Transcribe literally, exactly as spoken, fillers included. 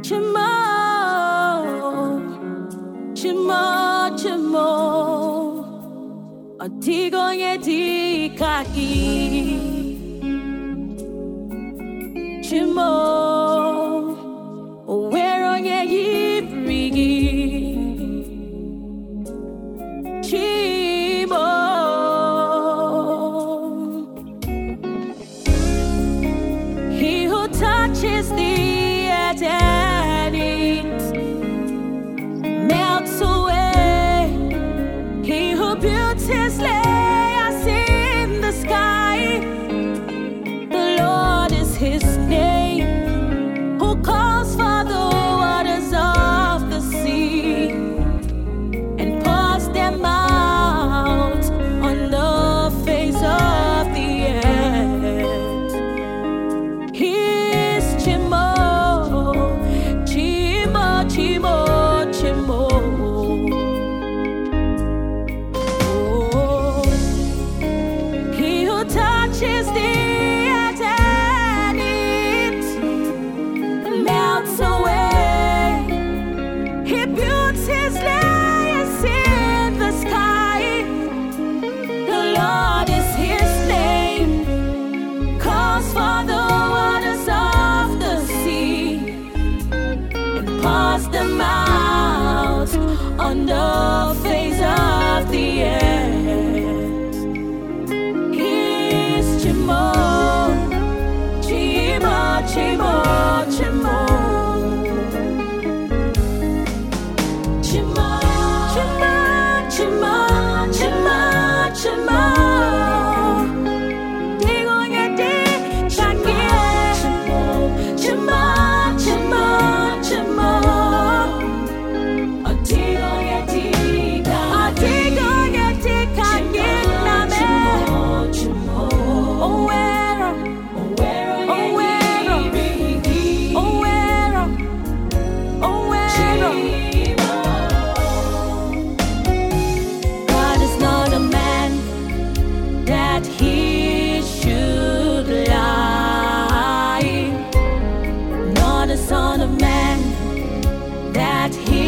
Chimo, chimo, chimo, atigo yedi kaki. Chimo, where on ye brigi? Chimo, he who touches the and it melts away. He who built his layers in the sky, the Lord is his name, who calls for the waters of the sea and pours them out on the face of the earth. He is Chimo. Chimo, chimo, oh, he who touches the earth and it melts away. He builds his layers in the sky. The Lord is his name, calls for the waters of the sea, pours them out on the face of the earth. He's Chimo, Chimo, Chimo, Chimo, Chimo, Chimo, Chimo, Chimo, Chimo. Digo ye di, shaki, Chimo, Chimo, Chimo. He should lie, not a son of man that he